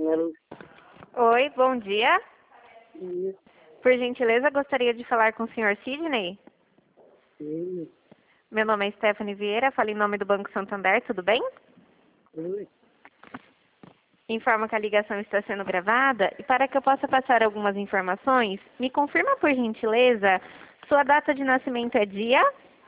Alô? Oi, bom dia. Sim, Por gentileza, gostaria de falar com o senhor Sidney. sim, Meu nome é Stephanie Vieira, falo em nome do Banco Santander, tudo bem? oi. Informo que a ligação está sendo gravada e para que eu possa passar algumas informações, me confirma por gentileza, sua data de nascimento é dia?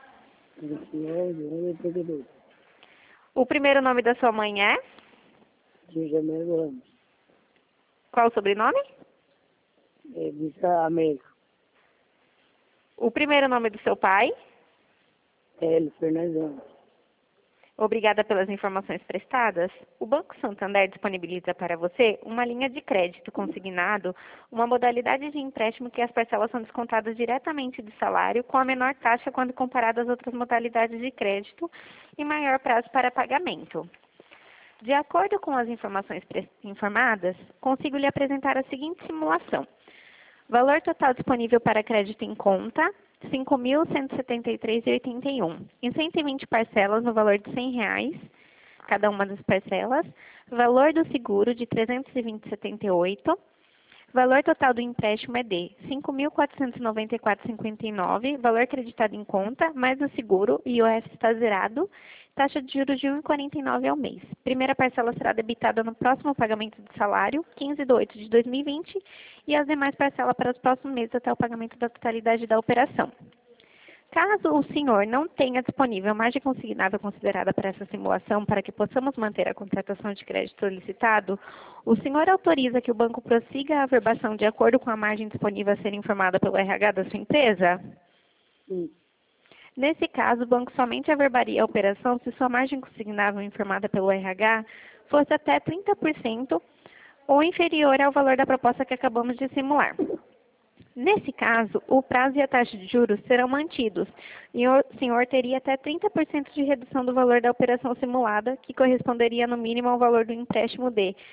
29, O primeiro nome da sua mãe é? de janeiro, anos. Qual o sobrenome? É de América. O primeiro nome do seu pai? L. Fernandes. Obrigada pelas informações prestadas. O Banco Santander disponibiliza para você uma linha de crédito consignado, uma modalidade de empréstimo que as parcelas são descontadas diretamente do salário, com a menor taxa quando comparado às outras modalidades de crédito e maior prazo para pagamento. De acordo com as informações informadas, consigo lhe apresentar a seguinte simulação. Valor total disponível para crédito em conta, R$ 5.173,81. Em 120 parcelas no valor de R$ 100, cada uma das parcelas. Valor do seguro de R$ 320,78. Valor total do empréstimo é de R$ 5.494,59. Valor creditado em conta, mais o seguro, IOF está zerado. Taxa de juros de R$ 1,49 ao mês. Primeira parcela será debitada no próximo pagamento do salário, 15/8 de 2020, e as demais parcelas para os próximos meses até o pagamento da totalidade da operação. Caso o senhor não tenha disponível margem consignável considerada para essa simulação para que possamos manter a contratação de crédito solicitado, o senhor autoriza que o banco prossiga a averbação de acordo com a margem disponível a ser informada pelo RH da sua empresa? Sim, Nesse caso, o banco somente averbaria a operação se sua margem consignável informada pelo RH fosse até 30% ou inferior ao valor da proposta que acabamos de simular. Nesse caso, o prazo e a taxa de juros serão mantidos e o senhor teria até 30% de redução do valor da operação simulada, que corresponderia no mínimo ao valor do empréstimo de R$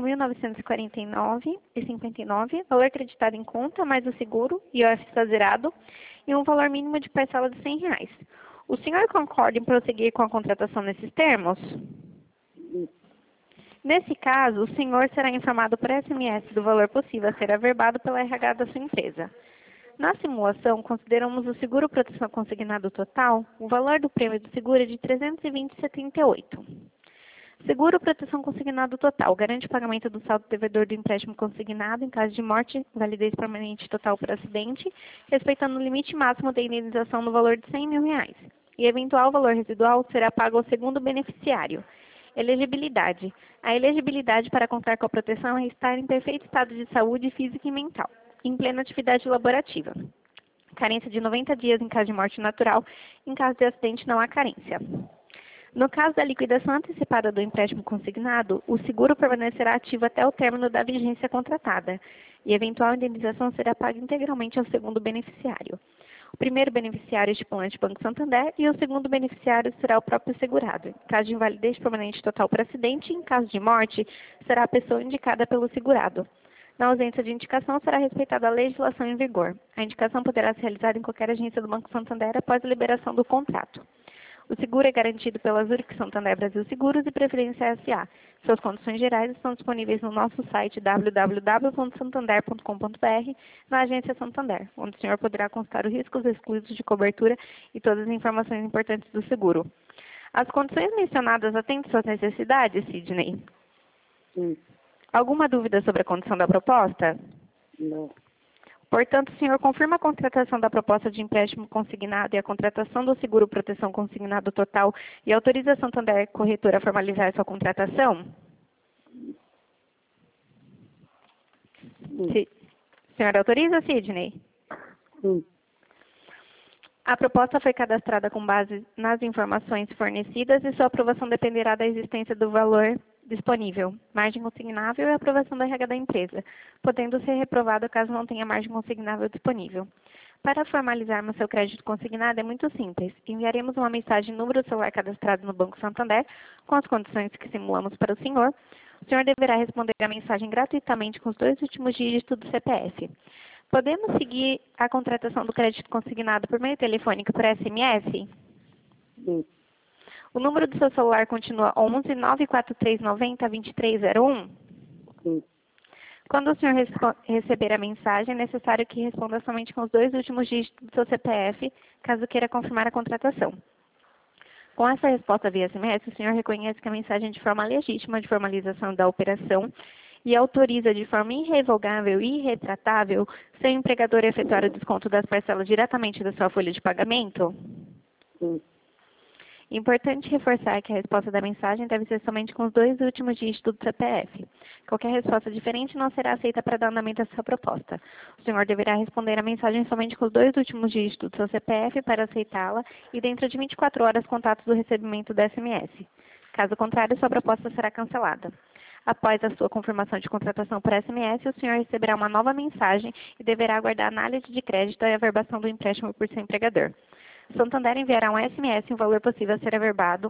5.949,59, valor creditado em conta, mais o seguro, IOF está zerado, e um valor mínimo de parcela de R$ 100. O senhor concorda em prosseguir com a contratação nesses termos? sim, Nesse caso, o senhor será informado por SMS do valor possível a ser averbado pela RH da sua empresa. Na simulação, consideramos o seguro proteção consignado total, o valor do prêmio do seguro é de R$ 320,78. Seguro proteção consignado total garante o pagamento do saldo devedor do empréstimo consignado em caso de morte, validez permanente total por acidente, respeitando o limite máximo da indenização no valor de R$ 100 mil. E eventual valor residual será pago ao segundo beneficiário. Elegibilidade. A elegibilidade para contar com a proteção é estar em perfeito estado de saúde física e mental, em plena atividade laborativa. Carência de 90 dias em caso de morte natural, em caso de acidente não há carência. No caso da liquidação antecipada do empréstimo consignado, o seguro permanecerá ativo até o término da vigência contratada e eventual indenização será paga integralmente ao segundo beneficiário. O primeiro beneficiário é o estipulante Banco Santander e o segundo beneficiário será o próprio segurado. Em caso de invalidez permanente total por acidente, em caso de morte, será a pessoa indicada pelo segurado. Na ausência de indicação, será respeitada a legislação em vigor. A indicação poderá ser realizada em qualquer agência do Banco Santander após a liberação do contrato. O seguro é garantido pela Zurich Santander Brasil Seguros e Previdência S.A. Suas condições gerais estão disponíveis no nosso site www.santander.com.br, na agência Santander, onde o senhor poderá consultar os riscos excluídos de cobertura e todas as informações importantes do seguro. As condições mencionadas atendem suas necessidades, Sidney? sim, Alguma dúvida sobre a condição da proposta? não, Portanto, o senhor confirma a contratação da proposta de empréstimo consignado e a contratação do seguro proteção consignado total e autoriza a Santander Corretora a formalizar sua contratação? sim, Se... O senhor autoriza, Sidney? sim, A proposta foi cadastrada com base nas informações fornecidas e sua aprovação dependerá da existência do valor disponível, margem consignável e aprovação da RH da empresa, podendo ser reprovada caso não tenha margem consignável disponível. Para formalizarmos seu crédito consignado é muito simples. Enviaremos uma mensagem no número do celular cadastrado no Banco Santander com as condições que simulamos para o senhor. O senhor deverá responder a mensagem gratuitamente com os 2 últimos dígitos do CPF. Podemos seguir a contratação do crédito consignado por meio telefônico por SMS? sim, O número do seu celular continua 11 94390 2301? Sim. Quando o senhor receber a mensagem, é necessário que responda somente com os 2 últimos dígitos do seu CPF, caso queira confirmar a contratação. Com essa resposta via SMS, o senhor reconhece que a mensagem é de forma legítima de formalização da operação e autoriza de forma irrevogável e irretratável seu empregador a efetuar o desconto das parcelas diretamente da sua folha de pagamento? Sim. Importante reforçar que a resposta da mensagem deve ser somente com os 2 últimos dígitos do CPF. Qualquer resposta diferente não será aceita para dar andamento à sua proposta. O senhor deverá responder a mensagem somente com os 2 últimos dígitos do seu CPF para aceitá-la e dentro de 24 horas contatos do recebimento do SMS. Caso contrário, sua proposta será cancelada. Após a sua confirmação de contratação por SMS, o senhor receberá uma nova mensagem e deverá aguardar a análise de crédito e a averbação do empréstimo por seu empregador. Santander enviará um SMS e um valor possível a ser averbado,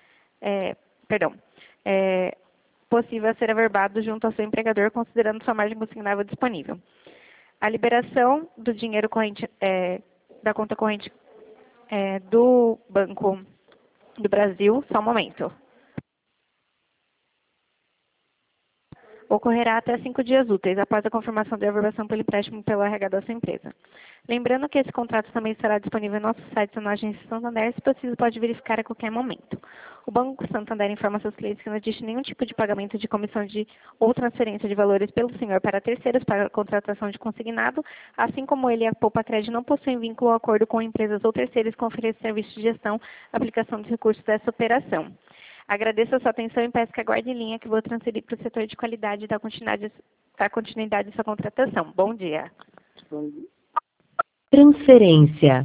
possível a ser averbado junto ao seu empregador, considerando sua margem consignável disponível. A liberação do dinheiro corrente, da conta corrente do Banco do Brasil, só um momento, ocorrerá até 5 dias úteis após a confirmação de averbação pelo empréstimo pelo RH da sua empresa. Lembrando que esse contrato também estará disponível em nosso site ou na agência Santander, se possível pode verificar a qualquer momento. O Banco Santander informa seus clientes que não existe nenhum tipo de pagamento de comissão ou transferência de valores pelo senhor para terceiros para a contratação de consignado, assim como ele e a Poupa Crédito não possuem vínculo ou acordo com empresas ou terceiros que ofereçam serviços de gestão, aplicação dos recursos dessa operação. Agradeço a sua atenção e peço que aguarde em linha que vou transferir para o setor de qualidade e dar continuidade à sua contratação. Bom dia. Bom dia. Transferência.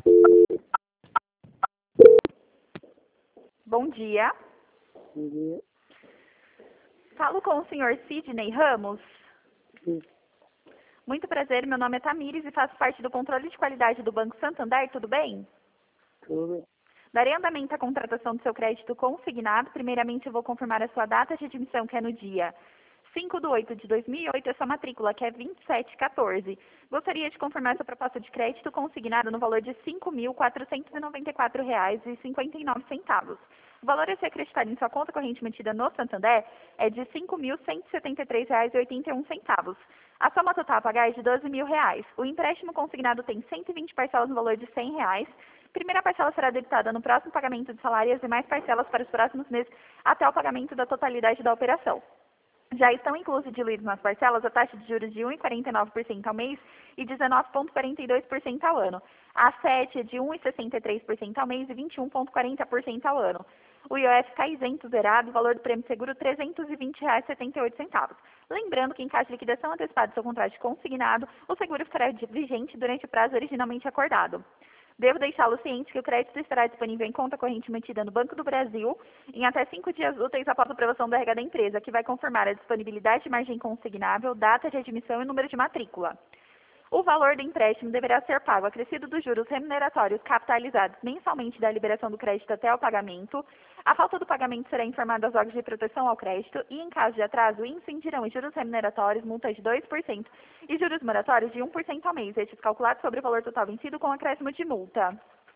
Bom dia. Bom dia. Falo com o senhor Sidney Ramos. Sim. Muito prazer, meu nome é Tamires e faço parte do controle de qualidade do Banco Santander, tudo bem? Tudo. Darei andamento à contratação do seu crédito consignado. Primeiramente, eu vou confirmar a sua data de admissão, que é no dia 5/8/2008, e a sua matrícula, que é 2714. Gostaria de confirmar sua proposta de crédito consignado no valor de R$ 5.494,59. O valor a ser acreditado em sua conta corrente mantida no Santander é de R$ 5.173,81. A soma total a pagar é de R$ 12.000. O empréstimo consignado tem 120 parcelas no valor de R$ 100. Primeira parcela será debitada no próximo pagamento de salário e as demais parcelas para os próximos meses até o pagamento da totalidade da operação. Já estão inclusos e diluídos nas parcelas a taxa de juros de 1,49% ao mês e 19,42% ao ano. A 7 é de 1,63% ao mês e 21,40% ao ano. O IOF está isento, zerado, o valor do prêmio seguro R$ 320,78. Lembrando que em caso de liquidação antecipada do seu contrato consignado, o seguro ficará vigente durante o prazo originalmente acordado. Devo deixá-lo ciente que o crédito estará disponível em conta corrente mantida no Banco do Brasil em até 5 dias úteis após a aprovação do RH da empresa, que vai confirmar a disponibilidade de margem consignável, data de admissão e número de matrícula. O valor do empréstimo deverá ser pago acrescido dos juros remuneratórios capitalizados mensalmente da liberação do crédito até o pagamento. A falta do pagamento será informada aos órgãos de proteção ao crédito e, em caso de atraso, incidirão os juros remuneratórios, multas de 2% e juros moratórios de 1% ao mês, estes calculados sobre o valor total vencido com acréscimo de multa.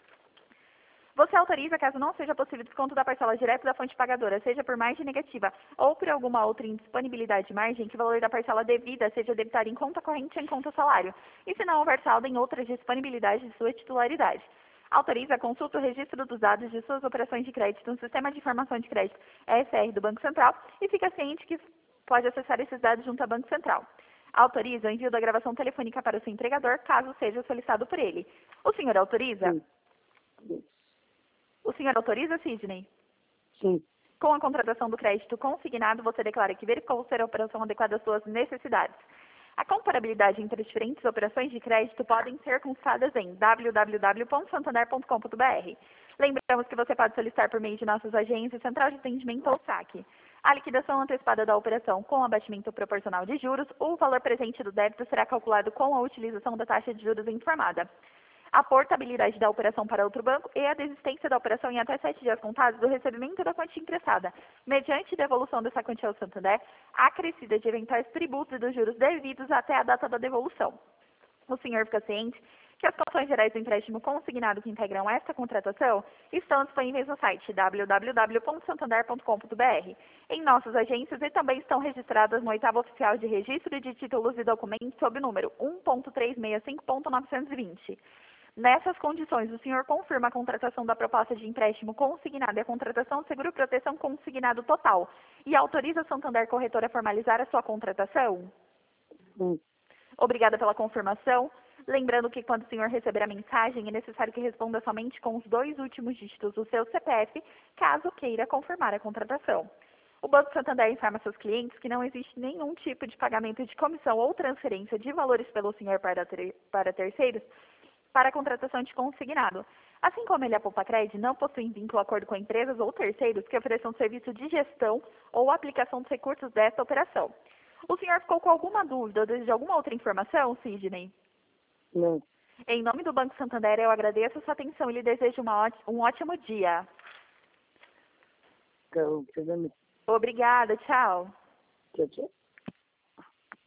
Você autoriza, caso não seja possível desconto da parcela direta da fonte pagadora, seja por margem negativa ou por alguma outra indisponibilidade de margem, que o valor da parcela devida seja debitado em conta corrente ou em conta salário, e se não houver saldo em outras disponibilidades de sua titularidade. Autoriza a consulta o registro dos dados de suas operações de crédito no Sistema de Informação de Crédito ESR do Banco Central e fica ciente que pode acessar esses dados junto ao Banco Central. Autoriza o envio da gravação telefônica para o seu empregador, caso seja solicitado por ele. O senhor autoriza? Sim. Sim. O senhor autoriza, Sidney? Sim. Com a contratação do crédito consignado, você declara que verificou ser a operação adequada às suas necessidades. A comparabilidade entre as diferentes operações de crédito podem ser consultadas em www.santander.com.br. Lembramos que você pode solicitar por meio de nossas agências, Central de Atendimento ou SAC. A liquidação antecipada da operação com abatimento proporcional de juros, o valor presente do débito será calculado com a utilização da taxa de juros informada. A portabilidade da operação para outro banco e a desistência da operação em até 7 dias contados do recebimento da quantia emprestada, mediante devolução dessa quantia ao Santander, acrescida de eventuais tributos e dos juros devidos até a data da devolução. O senhor fica ciente que as condições gerais do empréstimo consignado que integram esta contratação estão disponíveis no site www.santander.com.br, em nossas agências e também estão registradas no 8º Oficial de Registro de Títulos e Documentos sob o número 1.365.920. Nessas condições, o senhor confirma a contratação da proposta de empréstimo consignado e a contratação de seguro-proteção consignado total e autoriza a Santander Corretora a formalizar a sua contratação? sim, Obrigada pela confirmação. Lembrando que quando o senhor receber a mensagem, é necessário que responda somente com os 2 últimos dígitos do seu CPF, caso queira confirmar a contratação. O Banco Santander informa seus clientes que não existe nenhum tipo de pagamento de comissão ou transferência de valores pelo senhor para terceiros para a contratação de consignado. Assim como ele, a Poupa-Cred, não possui vínculo ou acordo com empresas ou terceiros que ofereçam serviço de gestão ou aplicação dos recursos desta operação. O senhor ficou com alguma dúvida ou deseja alguma outra informação, Sidney? não. Em nome do Banco Santander, eu agradeço a sua atenção e lhe desejo um ótimo dia. Então, pegando. Obrigada, tchau. Tchau, tchau.